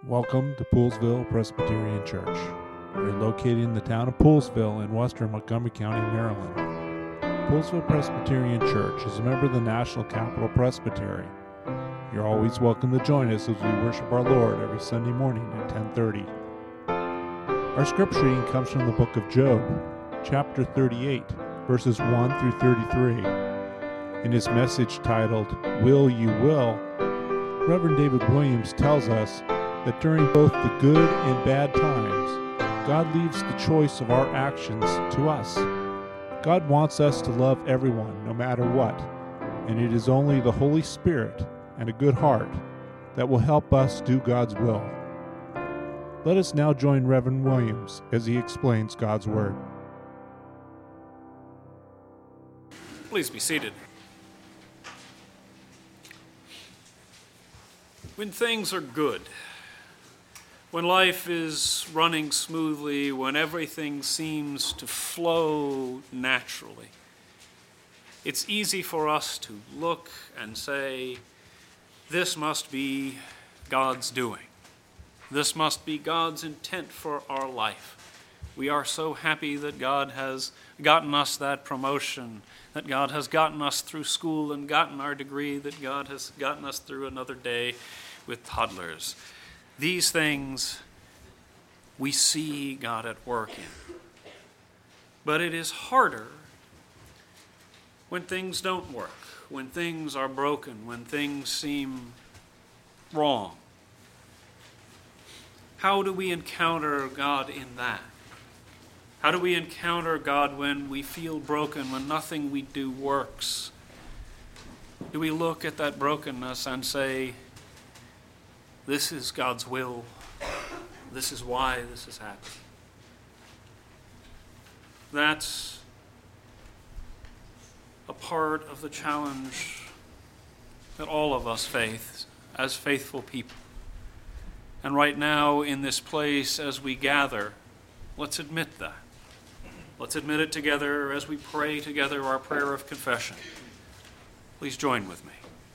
Welcome to Poolesville Presbyterian Church. We're located in the town of Poolesville in western Montgomery County, Maryland. Poolesville Presbyterian Church is a member of the National Capital Presbytery. You're always welcome to join us as we worship our Lord every Sunday morning at 10:30. Our scripture reading comes from the book of Job, chapter 38, verses 1 through 33. In his message titled, Will You Will, Reverend David Williams tells us that during both the good and bad times, God leaves the choice of our actions to us. God wants us to love everyone, no matter what, and it is only the Holy Spirit and a good heart that will help us do God's will. Let us now join Reverend Williams as he explains God's Word. Please be seated. When things are good, when life is running smoothly, when everything seems to flow naturally, it's easy for us to look and say, this must be God's doing. This must be God's intent for our life. We are so happy that God has gotten us that promotion, that God has gotten us through school and gotten our degree, that God has gotten us through another day with toddlers. These things we see God at work in. But it is harder when things don't work, when things are broken, when things seem wrong. How do we encounter God in that? How do we encounter God when we feel broken, when nothing we do works? Do we look at that brokenness and say, this is God's will. This is why this is happening. That's a part of the challenge that all of us face as faithful people. And right now in this place as we gather, let's admit that. Let's admit it together as we pray together our prayer of confession. Please join with me.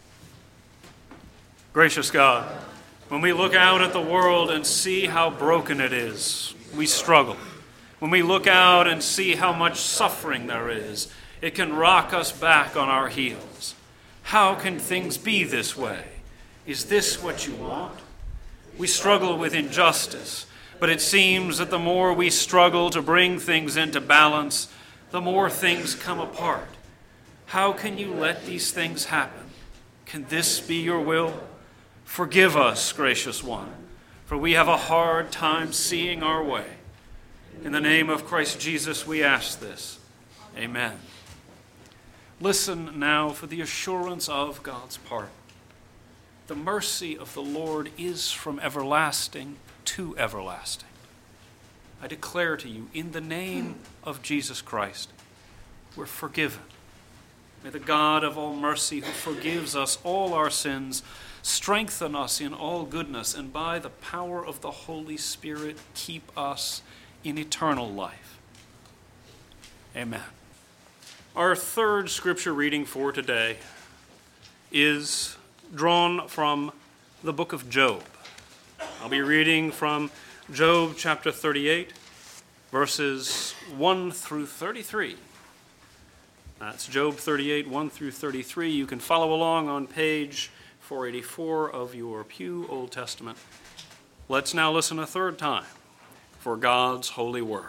Gracious God, when we look out at the world and see how broken it is, we struggle. When we look out and see how much suffering there is, it can rock us back on our heels. How can things be this way? Is this what you want? We struggle with injustice, but it seems that the more we struggle to bring things into balance, the more things come apart. How can you let these things happen? Can this be your will? Forgive us, gracious one, for we have a hard time seeing our way. In the name of Christ Jesus, we ask this. Amen. Listen now for the assurance of God's pardon. The mercy of the Lord is from everlasting to everlasting. I declare to you, in the name of Jesus Christ, we're forgiven. May the God of all mercy, who forgives us all our sins, strengthen us in all goodness, and by the power of the Holy Spirit, keep us in eternal life. Amen. Our third scripture reading for today is drawn from the book of Job. I'll be reading from Job chapter 38, verses 1 through 33. That's Job 38, 1 through 33. You can follow along on page 484 of your Pew Old Testament. Let's now listen a third time for God's holy word.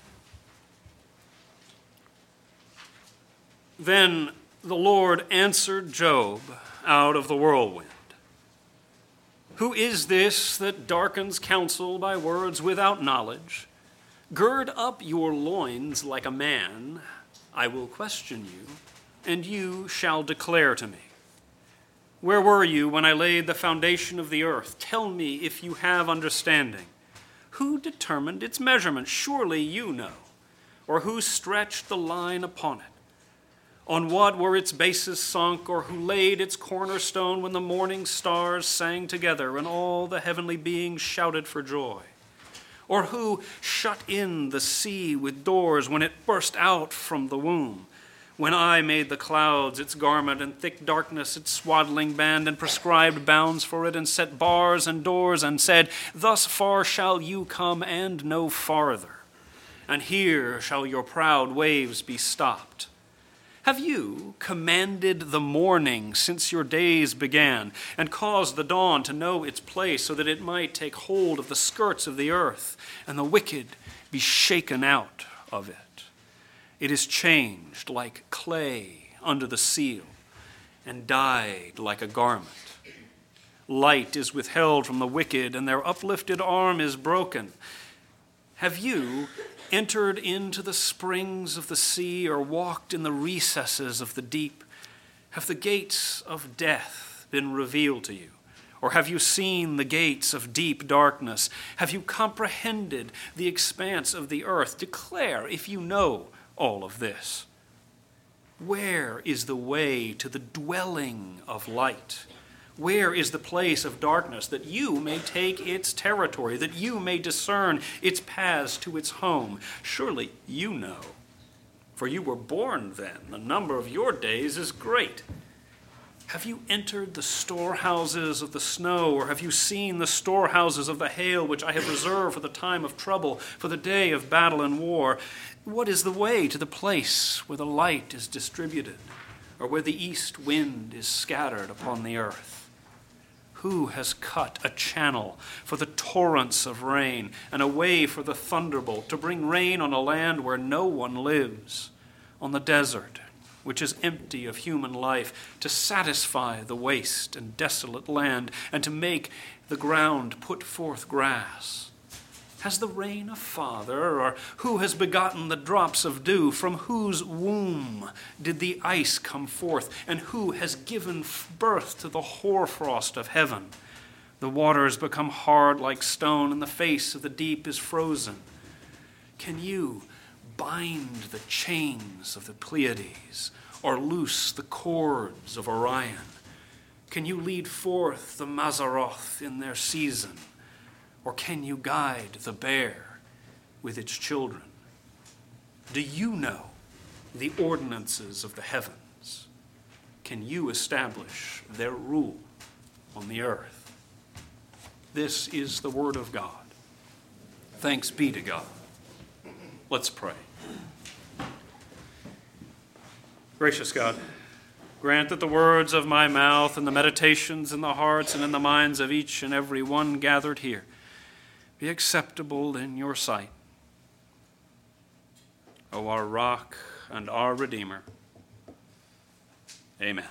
Then the Lord answered Job out of the whirlwind. Who is this that darkens counsel by words without knowledge? Gird up your loins like a man. I will question you, and you shall declare to me. Where were you when I laid the foundation of the earth? Tell me if you have understanding. Who determined its measurement? Surely you know. Or who stretched the line upon it? On what were its bases sunk, or who laid its cornerstone when the morning stars sang together and all the heavenly beings shouted for joy? Or who shut in the sea with doors when it burst out from the womb? When I made the clouds its garment, and thick darkness its swaddling band, and prescribed bounds for it, and set bars and doors, and said, thus far shall you come, and no farther, and here shall your proud waves be stopped. Have you commanded the morning since your days began, and caused the dawn to know its place, so that it might take hold of the skirts of the earth, and the wicked be shaken out of it? It is changed like clay under the seal, and dyed like a garment. Light is withheld from the wicked, and their uplifted arm is broken. Have you entered into the springs of the sea, or walked in the recesses of the deep? Have the gates of death been revealed to you? Or have you seen the gates of deep darkness? Have you comprehended the expanse of the earth? Declare if you know all of this. Where is the way to the dwelling of light? Where is the place of darkness, that you may take its territory, that you may discern its paths to its home? Surely you know, for you were born then. The number of your days is great. Have you entered the storehouses of the snow, or have you seen the storehouses of the hail, which I have reserved for the time of trouble, for the day of battle and war? What is the way to the place where the light is distributed, or where the east wind is scattered upon the earth? Who has cut a channel for the torrents of rain, and a way for the thunderbolt, to bring rain on a land where no one lives, on the desert, which is empty of human life, to satisfy the waste and desolate land, and to make the ground put forth grass? Has the rain a father, or who has begotten the drops of dew? From whose womb did the ice come forth, and who has given birth to the hoarfrost of heaven? The waters become hard like stone, and the face of the deep is frozen. Can you bind the chains of the Pleiades, or loose the cords of Orion? Can you lead forth the Mazzaroth in their season? Or can you guide the bear with its children? Do you know the ordinances of the heavens? Can you establish their rule on the earth? This is the word of God. Thanks be to God. Let's pray. Gracious God, grant that the words of my mouth and the meditations in the hearts and in the minds of each and every one gathered here be acceptable in your sight, O our rock and our Redeemer. Amen.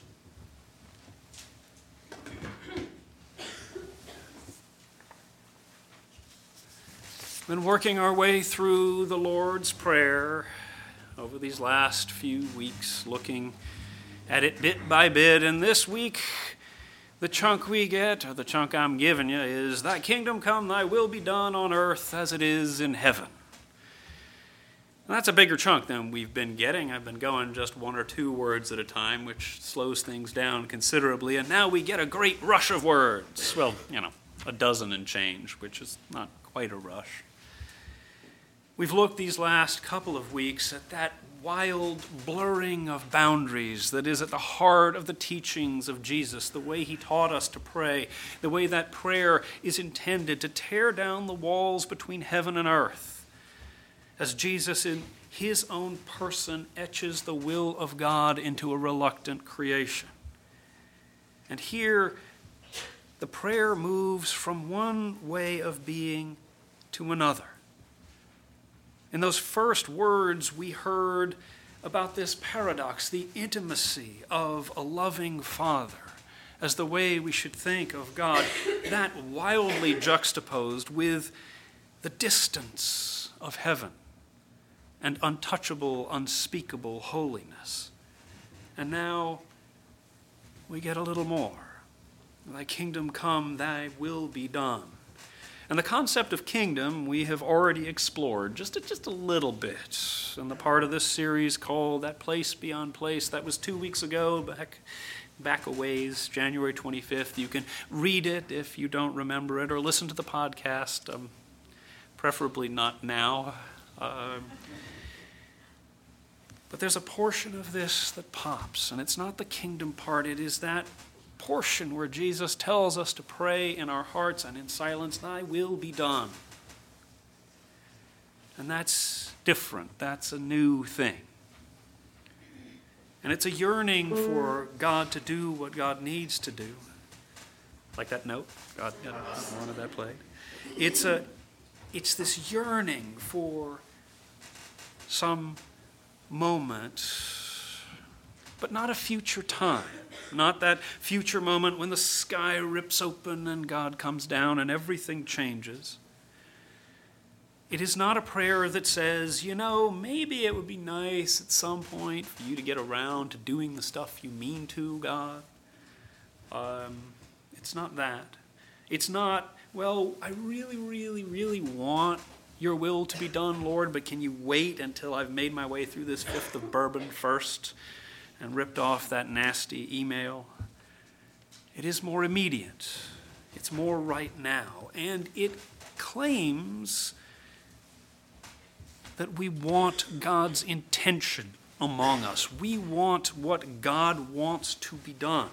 Been working our way through the Lord's Prayer over these last few weeks, looking at it bit by bit, and this week the chunk we get, or the chunk I'm giving you, is thy kingdom come, thy will be done on earth as it is in heaven. And that's a bigger chunk than we've been getting. I've been going just one or two words at a time, which slows things down considerably, and now we get a great rush of words. Well, a dozen and change, which is not quite a rush. We've looked these last couple of weeks at that wild blurring of boundaries that is at the heart of the teachings of Jesus, the way he taught us to pray, the way that prayer is intended to tear down the walls between heaven and earth, as Jesus in his own person etches the will of God into a reluctant creation. And here, the prayer moves from one way of being to another. In those first words, we heard about this paradox, the intimacy of a loving Father, as the way we should think of God, that wildly juxtaposed with the distance of heaven and untouchable, unspeakable holiness. And now we get a little more. Thy kingdom come, thy will be done. And the concept of kingdom we have already explored just a little bit in the part of this series called That Place Beyond Place. That was 2 weeks ago, back a ways, January 25th. You can read it if you don't remember it, or listen to the podcast, preferably not now. But But there's a portion of this that pops, and it's not the kingdom part. It is that portion where Jesus tells us to pray in our hearts and in silence, "Thy will be done." And that's different. That's a new thing. And it's a yearning for God to do what God needs to do. Like that note, God wanted that played. It's this yearning for some moment, but not a future time. Not that future moment when the sky rips open and God comes down and everything changes. It is not a prayer that says, maybe it would be nice at some point for you to get around to doing the stuff you mean to, God. It's not that. It's not, I really, really, really want your will to be done, Lord, but can you wait until I've made my way through this fifth of bourbon first and ripped off that nasty email? It is more immediate. It's more right now. And it claims that we want God's intention among us. We want what God wants to be done.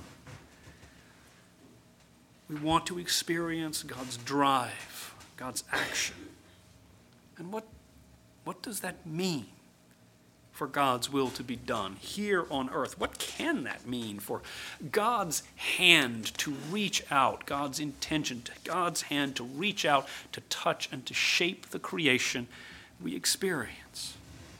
We want to experience God's drive, God's action. And what does that mean for God's will to be done here on earth? What can that mean for God's hand to reach out, God's intention, God's hand to reach out, to touch and to shape the creation we experience?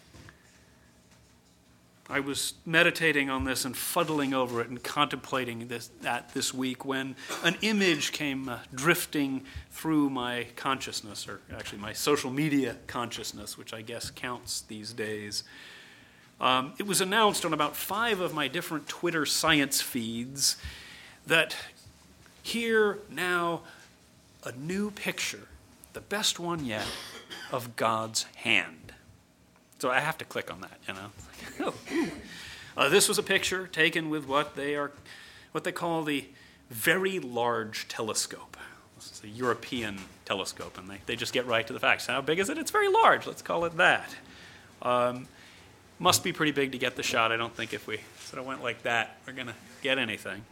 I was meditating on this and fuddling over it and contemplating this week when an image came drifting through my consciousness, or actually my social media consciousness, which I guess counts these days. It was announced on about 5 of my different Twitter science feeds that here now a new picture, the best one yet, of God's hand. So I have to click on that, This was a picture taken with what they call the Very Large Telescope. This is a European telescope, and they just get right to the facts. How big is it? It's very large. Let's call it that. Must be pretty big to get the shot. I don't think if we sort of went like that, we're going to get anything.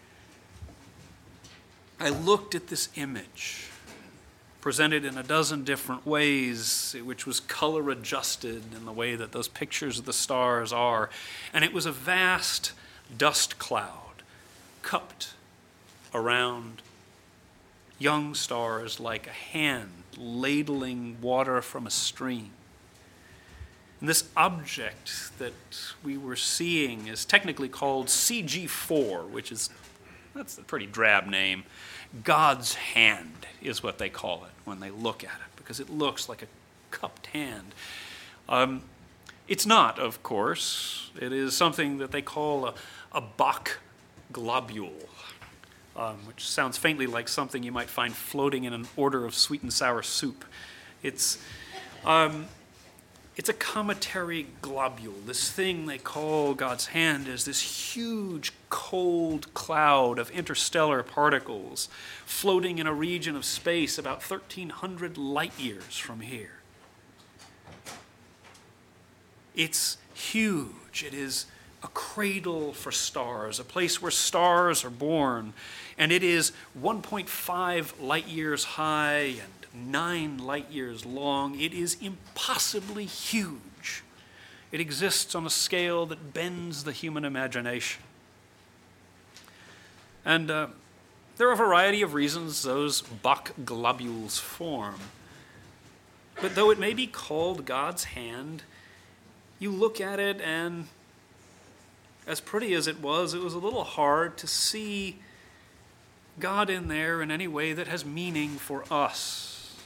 I looked at this image, presented in a dozen different ways, which was color adjusted in the way that those pictures of the stars are. And it was a vast dust cloud cupped around young stars like a hand ladling water from a stream. And this object that we were seeing is technically called CG4, that's a pretty drab name. God's hand is what they call it when they look at it, because it looks like a cupped hand. It's not, of course. It is something that they call a Bach globule, which sounds faintly like something you might find floating in an order of sweet and sour soup. It's a cometary globule. This thing they call God's hand is this huge, cold cloud of interstellar particles floating in a region of space about 1,300 light years from here. It's huge. It is a cradle for stars, a place where stars are born. And it is 1.5 light years high and 9 light years long. It is impossibly huge. It exists on a scale that bends the human imagination. And there are a variety of reasons those Bach globules form. But though it may be called God's hand, you look at it and, as pretty as it was a little hard to see God in there in any way that has meaning for us.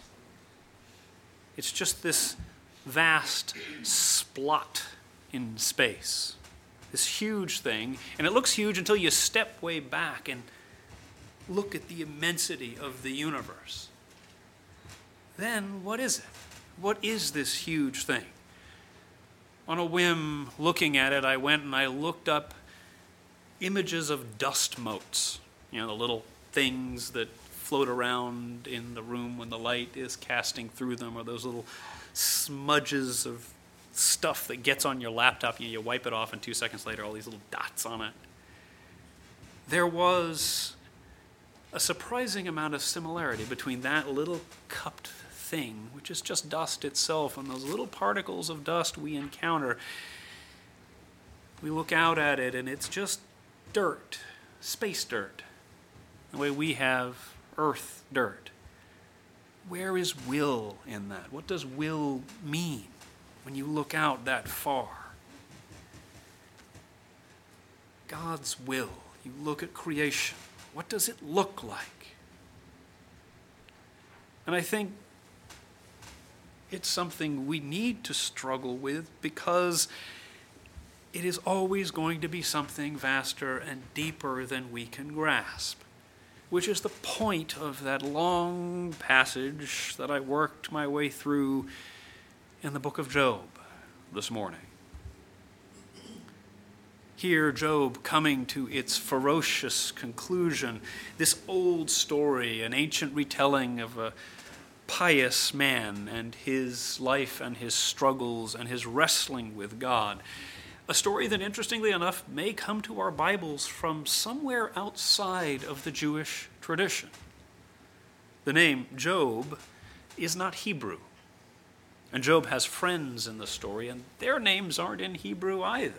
It's just this vast splot in space, this huge thing, and it looks huge until you step way back and look at the immensity of the universe. Then what is it? What is this huge thing? On a whim, looking at it, I went and I looked up images of dust motes, the little things that float around in the room when the light is casting through them, or those little smudges of stuff that gets on your laptop, you wipe it off, and 2 seconds later, all these little dots on it. There was a surprising amount of similarity between that little cupped thing, which is just dust itself, and those little particles of dust we encounter. We look out at it, and it's just dirt, space dirt, the way we have earth dirt. Where is will in that? What does will mean when you look out that far? God's will. You look at creation. What does it look like? And I think it's something we need to struggle with because it is always going to be something vaster and deeper than we can grasp, which is the point of that long passage that I worked my way through in the book of Job this morning. Here, Job coming to its ferocious conclusion, this old story, an ancient retelling of a pious man and his life and his struggles and his wrestling with God. A story that, interestingly enough, may come to our Bibles from somewhere outside of the Jewish tradition. The name Job is not Hebrew. And Job has friends in the story, and their names aren't in Hebrew either.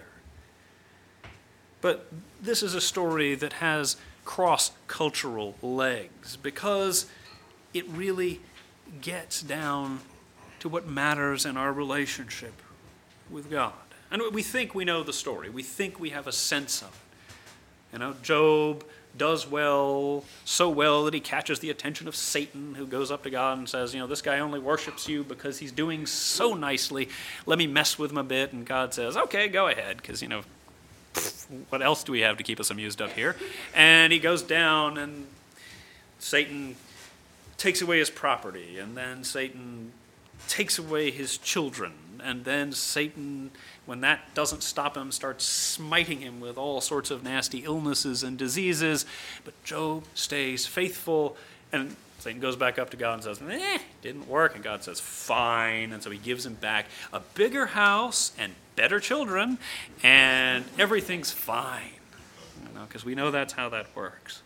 But this is a story that has cross-cultural legs because it really gets down to what matters in our relationship with God. And we think we know the story. We think we have a sense of it. Job does well, so well that he catches the attention of Satan, who goes up to God and says, this guy only worships you because he's doing so nicely. Let me mess with him a bit. And God says, okay, go ahead, because, what else do we have to keep us amused up here? And he goes down, and Satan takes away his property, and then Satan takes away his children, and then Satan, when that doesn't stop him, starts smiting him with all sorts of nasty illnesses and diseases. But Job stays faithful, and Satan goes back up to God and says, didn't work. And God says, fine. And so he gives him back a bigger house and better children, and everything's fine. Because we know that's how that works.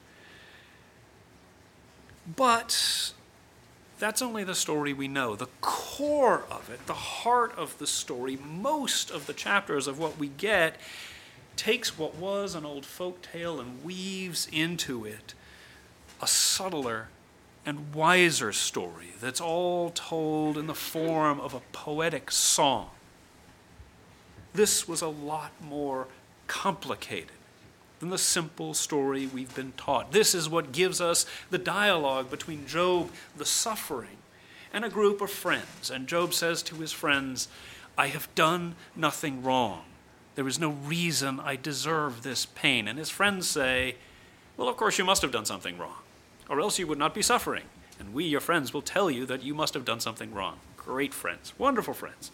But that's only the story we know. The core of it, the heart of the story, most of the chapters of what we get, takes what was an old folk tale and weaves into it a subtler and wiser story that's all told in the form of a poetic song. This was a lot more complicated than the simple story we've been taught. This is what gives us the dialogue between Job, the suffering, and a group of friends. And Job says to his friends, I have done nothing wrong. There is no reason I deserve this pain. And his friends say, well, of course you must have done something wrong, or else you would not be suffering. And we, your friends, will tell you that you must have done something wrong. Great friends, wonderful friends.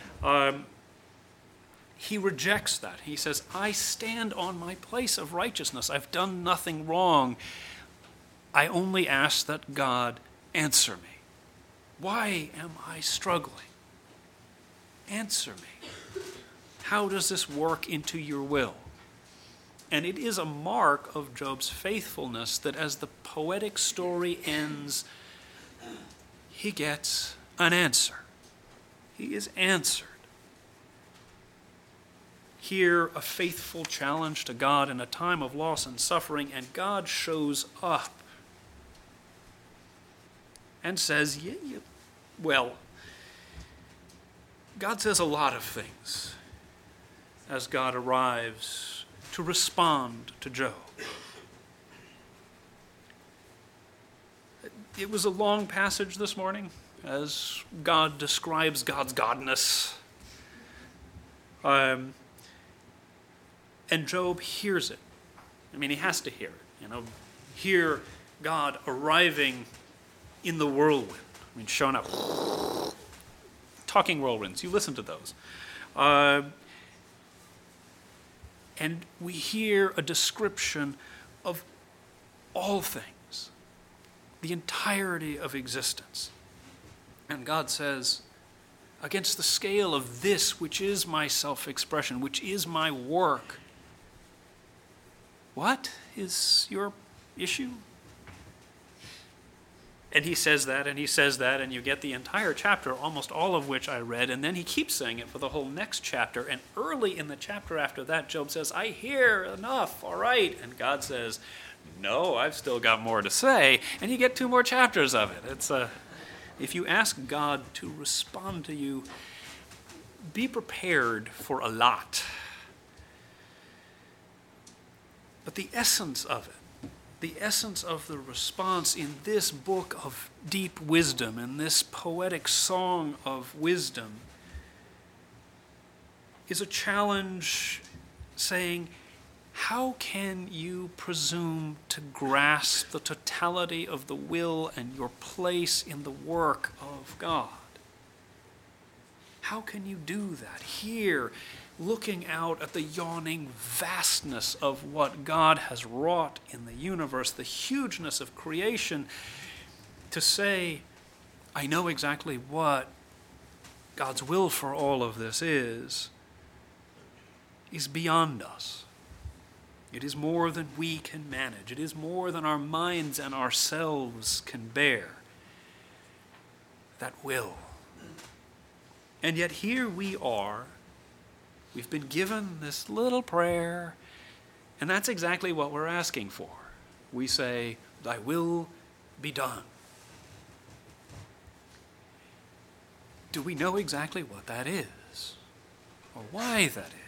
He rejects that. He says, I stand on my place of righteousness. I've done nothing wrong. I only ask that God answer me. Why am I struggling? Answer me. How does this work into your will? And it is a mark of Job's faithfulness that as the poetic story ends, he gets an answer. He is answered. Here, a faithful challenge to God in a time of loss and suffering, and God shows up and says, well, God says a lot of things as God arrives to respond to Job. It was a long passage this morning as God describes God's godness. And Job hears it. He has to hear it. Hear God arriving in the whirlwind. Showing up. Talking whirlwinds. You listen to those. And we hear a description of all things, the entirety of existence. And God says, against the scale of this, which is my self-expression, which is my work. What is your issue? And he says that, and he says that, and you get the entire chapter, almost all of which I read, and then he keeps saying it for the whole next chapter. And early in the chapter after that, Job says, I hear enough, all right. And God says, no, I've still got more to say. And you get 2 more chapters of it. If you ask God to respond to you, be prepared for a lot. But the essence of it, the essence of the response in this book of deep wisdom, in this poetic song of wisdom, is a challenge saying, how can you presume to grasp the totality of the will and your place in the work of God? How can you do that here, looking out at the yawning vastness of what God has wrought in the universe, the hugeness of creation, to say, I know exactly what God's will for all of this is beyond us. It is more than we can manage. It is more than our minds and ourselves can bear. That will. And yet here we are. We've been given this little prayer, and that's exactly what we're asking for. We say, Thy will be done. Do we know exactly what that is? Or why that is?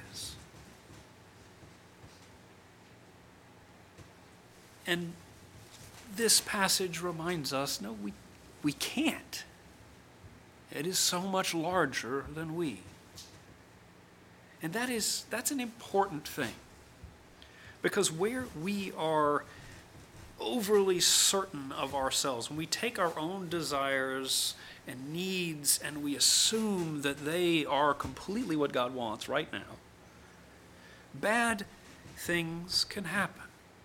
And this passage reminds us, no, we can't. It is so much larger than we. And that's an important thing. Because where we are overly certain of ourselves, when we take our own desires and needs and we assume that they are completely what God wants right now, bad things can happen.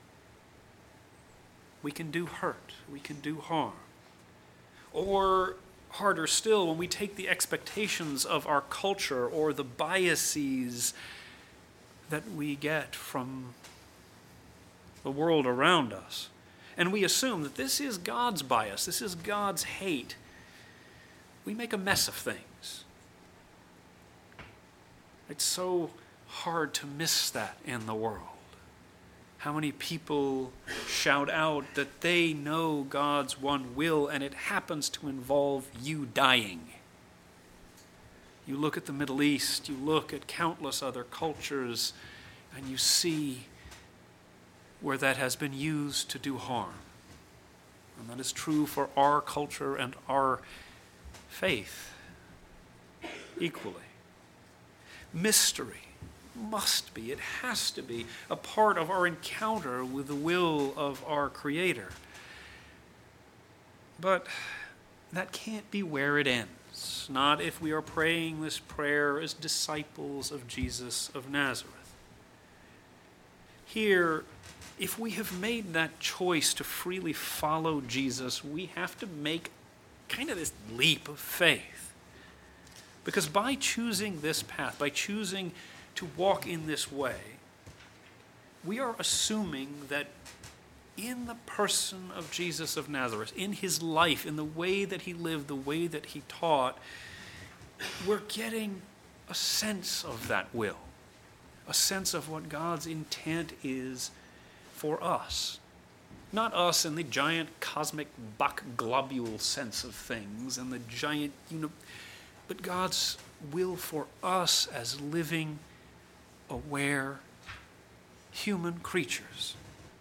We can do hurt. We can do harm. Or, harder still, when we take the expectations of our culture or the biases that we get from the world around us, and we assume that this is God's bias, this is God's hate, we make a mess of things. It's so hard to miss that in the world. How many people shout out that they know God's one will and it happens to involve you dying? You look at the Middle East, you look at countless other cultures, and you see where that has been used to do harm. And that is true for our culture and our faith equally. Mystery must be, it has to be, a part of our encounter with the will of our Creator. But that can't be where it ends, not if we are praying this prayer as disciples of Jesus of Nazareth. Here, if we have made that choice to freely follow Jesus, we have to make kind of this leap of faith. Because by choosing this path, by choosing to walk in this way, we are assuming that in the person of Jesus of Nazareth, in his life, in the way that he lived, the way that he taught, we're getting a sense of that will, a sense of what God's intent is for us. Not us in the giant cosmic Bach globule sense of things and the giant, but God's will for us as living, aware human creatures.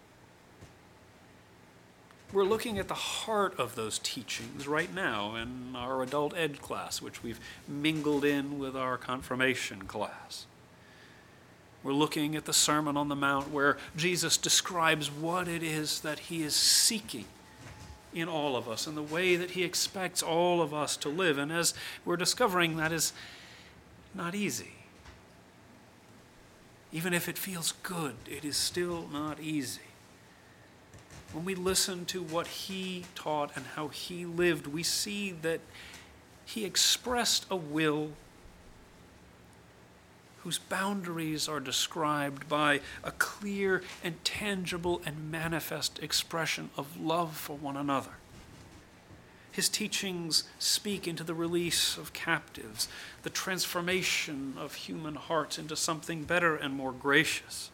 We're looking at the heart of those teachings right now in our adult ed class, which we've mingled in with our confirmation class. We're looking at the Sermon on the Mount where Jesus describes what it is that he is seeking in all of us and the way that he expects all of us to live. And as we're discovering, that is not easy. Even if it feels good, it is still not easy. When we listen to what he taught and how he lived, we see that He expressed a will whose boundaries are described by a clear and tangible and manifest expression of love for one another. His teachings speak into the release of captives, the transformation of human hearts into something better and more gracious.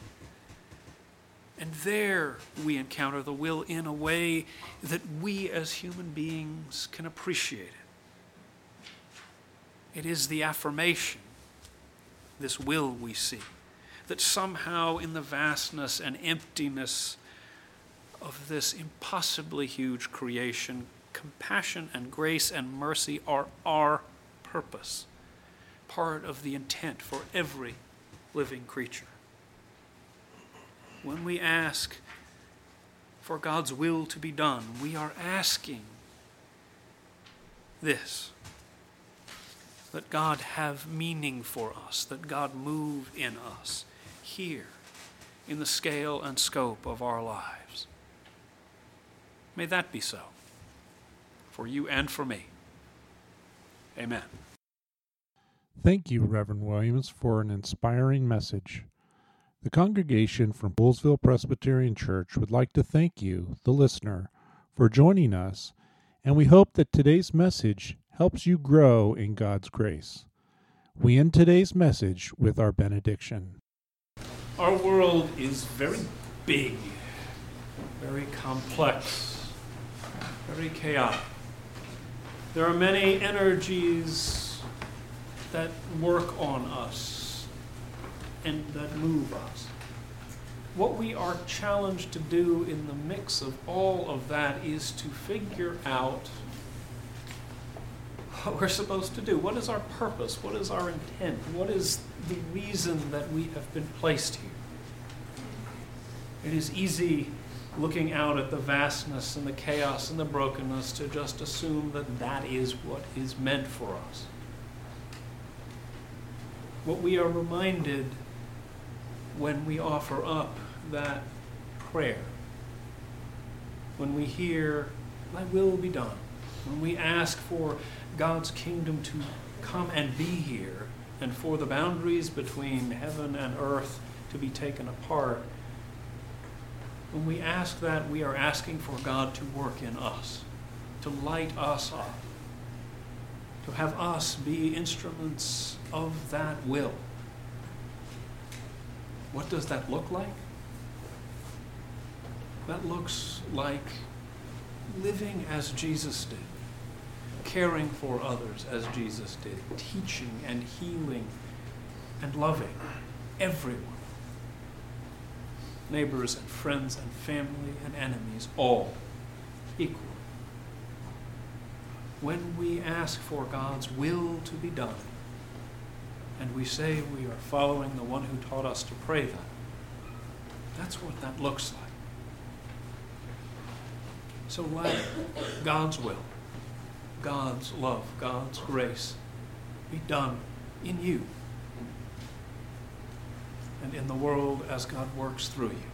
And there we encounter the will in a way that we as human beings can appreciate it. It is the affirmation, this will we see, that somehow in the vastness and emptiness of this impossibly huge creation, compassion and grace and mercy are our purpose, part of the intent for every living creature. When we ask for God's will to be done, we are asking this, that God have meaning for us, that God move in us here in the scale and scope of our lives. May that be so for you and for me. Amen. Thank you, Reverend Williams, for an inspiring message. The congregation from Poolesville Presbyterian Church would like to thank you, the listener, for joining us, and we hope that today's message helps you grow in God's grace. We end today's message with our benediction. Our world is very big, very complex, very chaotic. There are many energies that work on us and that move us. What we are challenged to do in the mix of all of that is to figure out what we're supposed to do. What is our purpose? What is our intent? What is the reason that we have been placed here? It is easy, looking out at the vastness and the chaos and the brokenness, to just assume that that is what is meant for us. What we are reminded when we offer up that prayer, when we hear, "Thy will be done," when we ask for God's kingdom to come and be here, and for the boundaries between heaven and earth to be taken apart, when we ask that, we are asking for God to work in us, to light us up, to have us be instruments of that will. What does that look like? That looks like living as Jesus did, caring for others as Jesus did, teaching and healing and loving everyone, neighbors and friends and family and enemies, all equally. When we ask for God's will to be done, and we say we are following the one who taught us to pray that, that's what that looks like. So let God's will, God's love, God's grace be done in you and in the world as God works through you.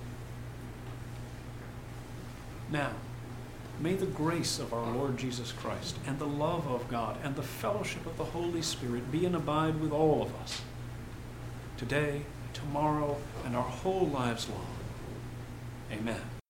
Now, may the grace of our Lord Jesus Christ and the love of God and the fellowship of the Holy Spirit be and abide with all of us today, tomorrow, and our whole lives long. Amen.